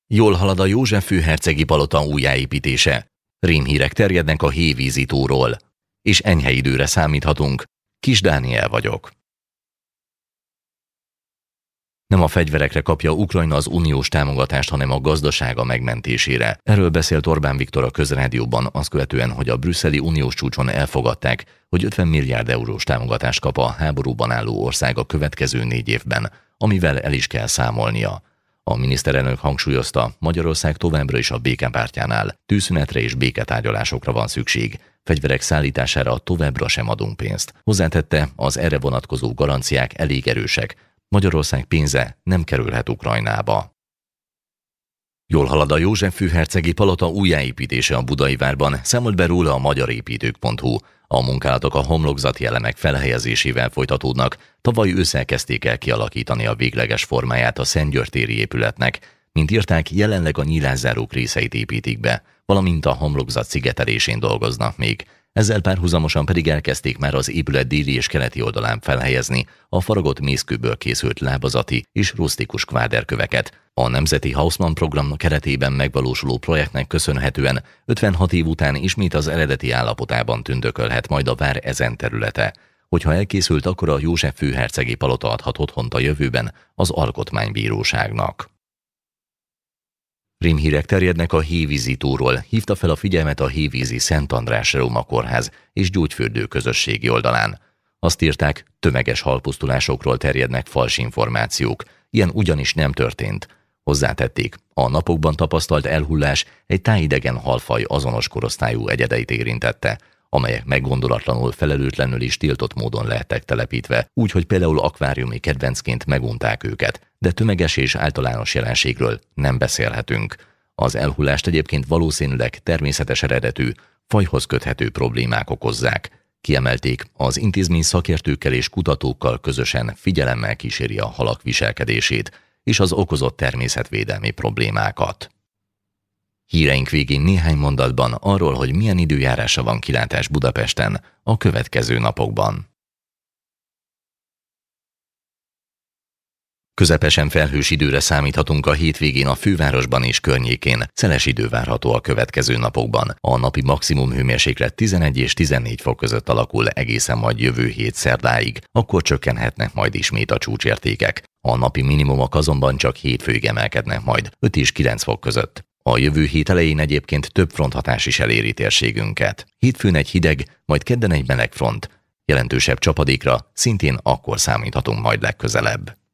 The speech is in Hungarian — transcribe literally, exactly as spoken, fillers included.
Jól halad a József főhercegi palota újjáépítése. Rémhírek terjednek a hévízi tóról. És enyhe időre számíthatunk. Kis Dániel vagyok. Nem a fegyverekre kapja Ukrajna az uniós támogatást, hanem a gazdasága megmentésére. Erről beszélt Orbán Viktor a Közrádióban, azt követően, hogy a brüsszeli uniós csúcson elfogadták, hogy ötven milliárd eurós támogatást kap a háborúban álló ország a következő négy évben, amivel el is kell számolnia. A miniszterelnök hangsúlyozta, Magyarország továbbra is a békepártjánál, tűzszünetre és béketárgyalásokra van szükség, fegyverek szállítására továbbra sem adunk pénzt. Hozzátette, az erre vonatkozó garanciák elég erősek, Magyarország pénze nem kerülhet Ukrajnába. Jól halad a József főhercegi palota újjáépítése a Budai várban, számolt be róla a magyarépítők pont hu. A munkálatok a homlokzati elemek felhelyezésével folytatódnak, tavaly ősszel kezdték el kialakítani a végleges formáját a Szentgyörgytéri épületnek, mint írták, jelenleg a nyílászárók részeit építik be, valamint a homlokzat szigetelésén dolgoznak még. Ezzel párhuzamosan pedig elkezdték már az épület déli és keleti oldalán felhelyezni a faragott mészkőből készült lábazati és rusztikus kváderköveket. A Nemzeti Haussmann program keretében megvalósuló projektnek köszönhetően ötvenhat év után ismét az eredeti állapotában tündökölhet majd a vár ezen területe. Hogyha elkészült, akkor a József főhercegi palota adhat otthont a jövőben az Alkotmánybíróságnak. Rémhírek terjednek a hévízi tóról, hívta fel a figyelmet a hévízi Szent András Reuma Kórház és Gyógyfürdő közösségi oldalán. Azt írták, tömeges halpusztulásokról terjednek fals információk, ilyen ugyanis nem történt. Hozzátették, a napokban tapasztalt elhullás egy tájidegen halfaj azonos korosztályú egyedeit érintette, amelyek meggondolatlanul, felelőtlenül is tiltott módon lehettek telepítve, úgy, hogy például akváriumi kedvencként megunták őket, de tömeges és általános jelenségről nem beszélhetünk. Az elhullást egyébként valószínűleg természetes eredetű, fajhoz köthető problémák okozzák. Kiemelték, az intézmény szakértőkkel és kutatókkal közösen figyelemmel kíséri a halak viselkedését és az okozott természetvédelmi problémákat. Híreink végén néhány mondatban arról, hogy milyen időjárásra van kilátás Budapesten a következő napokban. Közepesen felhős időre számíthatunk a hétvégén a fővárosban és környékén. Szeles idő várható a következő napokban. A napi maximum hőmérséklet tizenegy és tizennégy fok között alakul egészen majd jövő hét szerdáig, akkor csökkenhetnek majd ismét a csúcsértékek. A napi minimumok azonban csak hétfőig emelkednek majd, öt és kilenc fok között. A jövő hét elején egyébként több fronthatás is eléri térségünket. Hétfőn egy hideg, majd kedden egy meleg front. Jelentősebb csapadékra szintén akkor számíthatunk majd legközelebb.